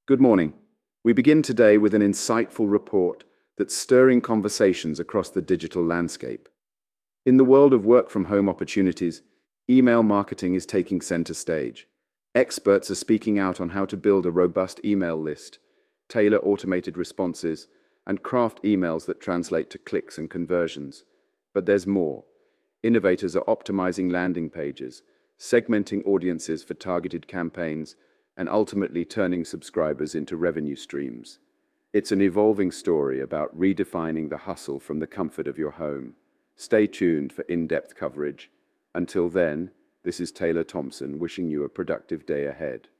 Good morning. We begin today with an insightful report that's stirring conversations across the digital landscape. In the world of work-from-home opportunities, email marketing is taking center stage. Experts are speaking out on how to build a robust email list, tailor automated responses, and craft emails that translate to clicks and conversions. But there's more. Innovators are optimizing landing pages, segmenting audiences for targeted campaigns, and ultimately turning subscribers into revenue streams. It's an evolving story about redefining the hustle from the comfort of your home. Stay tuned for in-depth coverage. Until then, this is Taylor Thompson wishing you a productive day ahead.